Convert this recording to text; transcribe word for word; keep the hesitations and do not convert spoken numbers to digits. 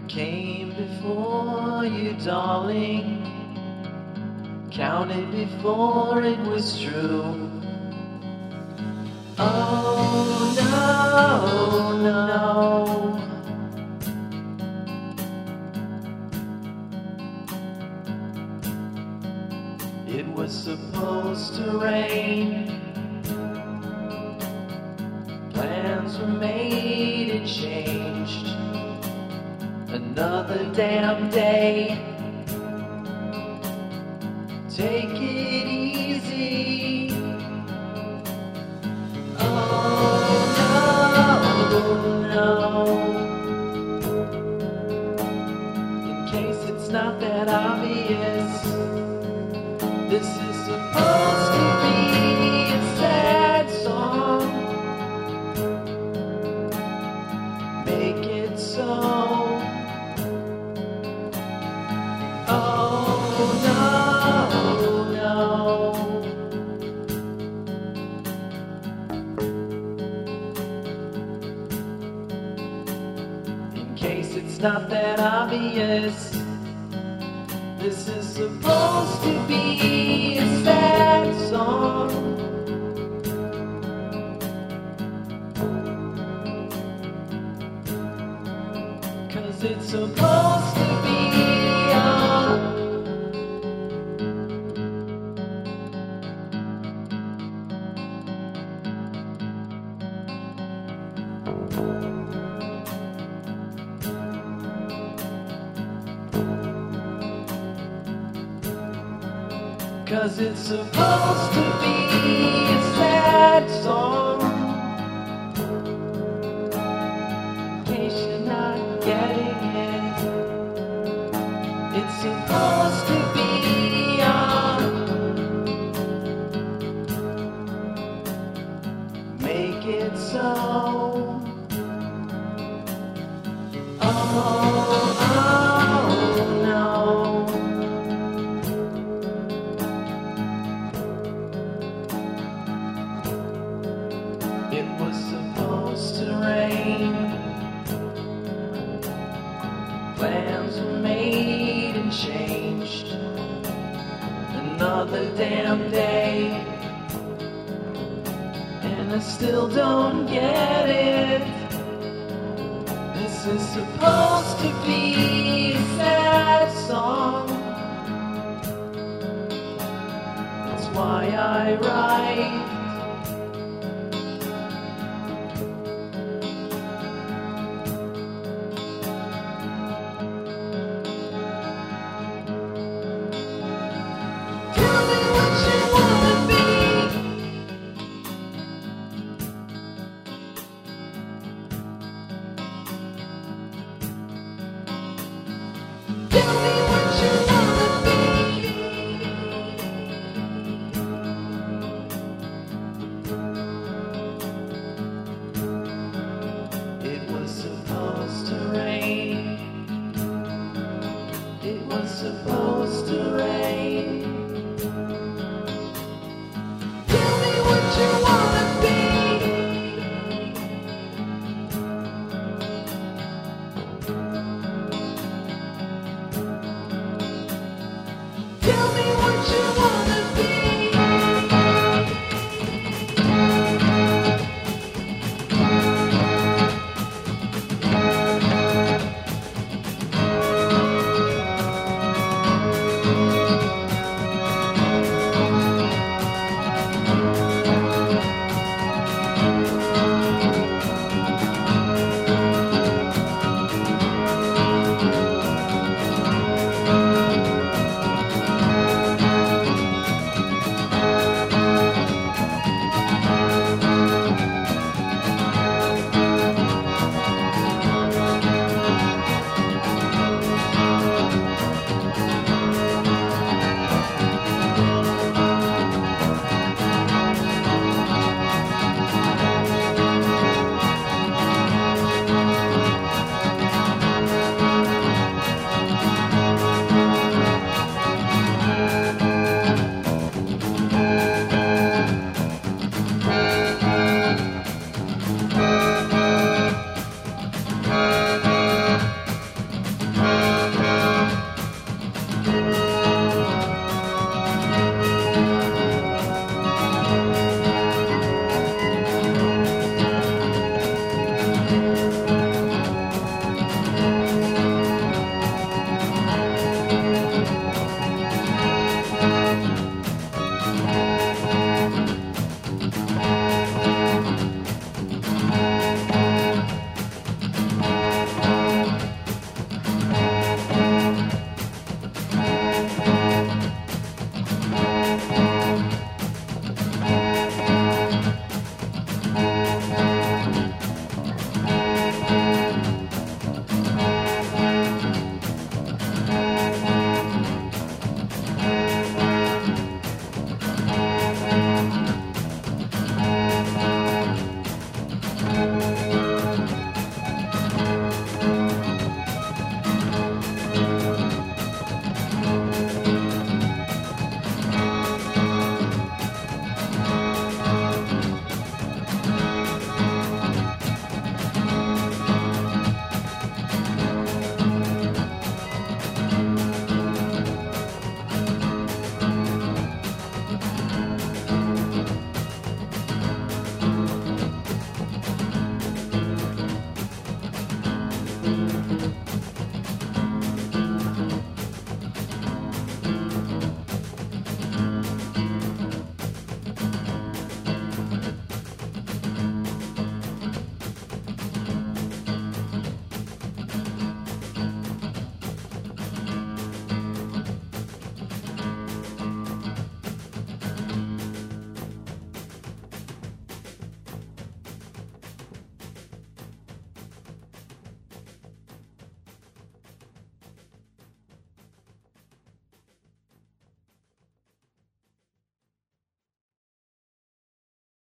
Came before you, darling. Counted before it was true. Oh no, no. It was supposed to rain. Plans were made and changed. Another damn day. Take it easy. Oh no, no. In case it's not that obvious, this is supposed to be a sad song. Make it so. Oh no, no. In case it's not that obvious, this is supposed to be a sad song. 'Cause it's supposed to be a Cause it's supposed to be a sad song. In case you're not getting it, it's supposed to be a make it so. Oh, oh, no. It was supposed to rain. Plans were made and changed. Another damn day. And I still don't get it. This is supposed to be a sad song. That's why I write.